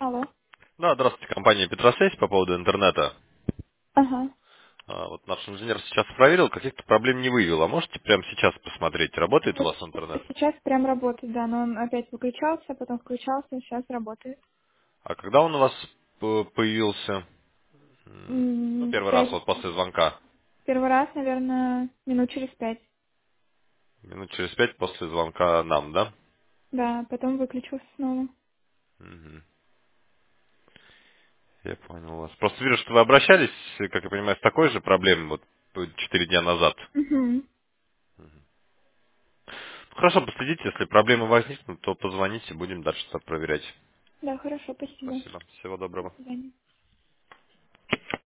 Алло. Да, здравствуйте, компания Петросвязь по поводу интернета. Ага. Вот наш инженер сейчас проверил, каких-то проблем не выявил. А можете прямо сейчас посмотреть, работает у Вот вас интернет? сейчас прям работает, да, но он опять выключался, потом включался, сейчас работает. А когда он у вас появился? Ну, первый раз, Пять. вот после звонка. Первый раз, наверное, минут через 5. Минут через 5 после звонка нам, да? Да, потом выключился снова. Мгм. Я понял вас. Просто вижу, что вы обращались, как я понимаю, с такой же проблемой вот 4 дня назад. Угу. Хорошо, последите, если проблемы возникнут, то позвоните, будем дальше проверять. Да, хорошо, спасибо. Спасибо. Всего доброго. До свидания.